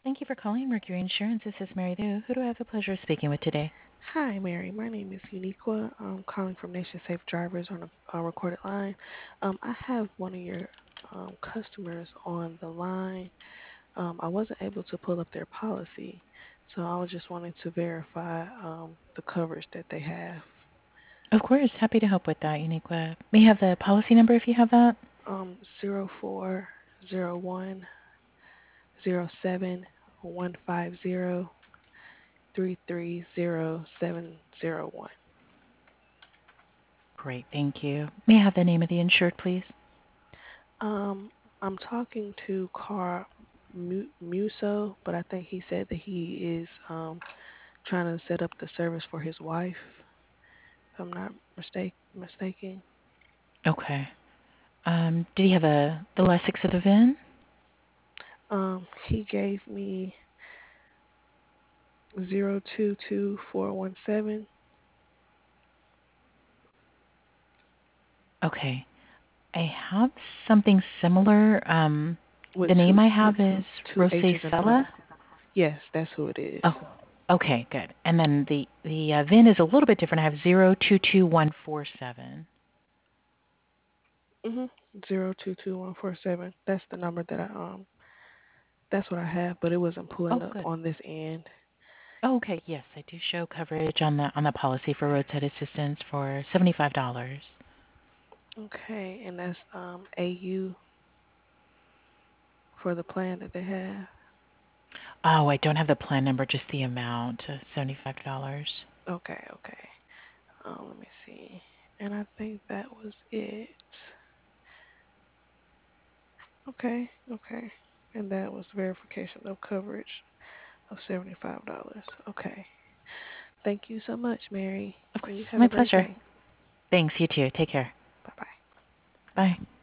Thank you for calling Mercury Insurance. This is Mary Lou. Who do I have the pleasure of speaking with today? Hi, Mary. My name is Uniqua. I'm calling from Nation Safe Drivers on a recorded line. I have one of your customers on the line. I wasn't able to pull up their policy, so I was just wanting to verify the coverage that they have. Of course, happy to help with that, Uniqua. May I have the policy number if you have that? 0401071503307071. Great, thank you. May I have the name of the insured, please? I'm talking to Carl Muso, but I think he said that he is trying to set up the service for his wife, if I'm not mistaken. Okay. Did he have the last six of the VIN? He gave me 022417 Okay. I have something similar. with The name I have is two H's in front. Rosacella. Yes, that's who it Oh, is. okay, good. And then the VIN is a little bit different. I have 022147. Mhm. 022147. That's the number that that's what I have, but it wasn't pulling Oh, up good. on this end. Oh, okay. Yes, I do show coverage on the policy for roadside assistance for $75. Okay, and that's AU for the plan that they have. Oh, I don't have the plan number, just the amount, $75. Okay. Let me see. And I think that was it. Okay. And that was verification of coverage of $75. Okay. Thank you so much, Mary. Of And you course, have my a great pleasure. day. Thanks, you too. Take care. Bye bye. Bye.